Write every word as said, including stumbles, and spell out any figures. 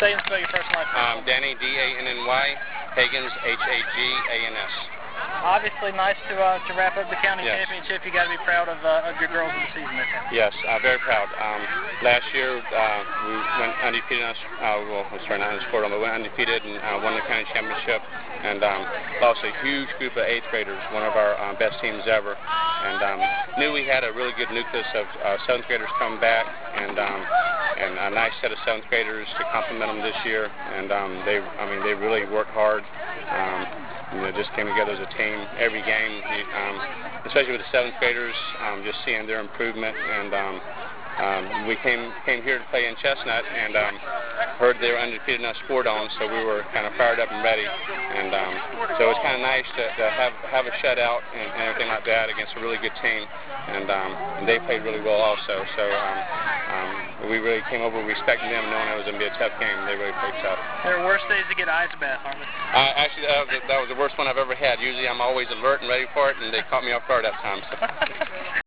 Say and spell your first and last name. Um, Danny, D A N N Y, Hagans, H A G A N S. Obviously, nice to uh, to wrap up the county yes. championship. You got to be proud of uh, of your girls of the season this time. Yes, uh, very proud. Um, last year uh, we went undefeated. Uh, well, let's try not to score on, but went undefeated and uh, won the county championship. And um, lost a huge group of eighth graders, one of our um, best teams ever. And um, knew we had a really good nucleus of uh, seventh graders coming back, and um, and a nice set of seventh graders to complement them this year. And um, they, I mean, they really worked hard. Um, You know, just came together as a team every game, um, especially with the seventh graders, um, just seeing their improvement. And um, um, we came came here to play in Chestnut, and um, heard they were undefeated in our sport on, so we were kind of fired up and ready. And um, so it was kind of nice to, to have have a shutout and, and everything like that against a really good team. And, um, and they played really well also. So um, um, we really came over respecting them, knowing it was going to be a tough game. They really played tough. There are worse days to get eyes bath, aren't there? Uh, actually, that was, the, that was the worst one I've ever had. Usually I'm always alert and ready for it, and they caught me off guard that time. So.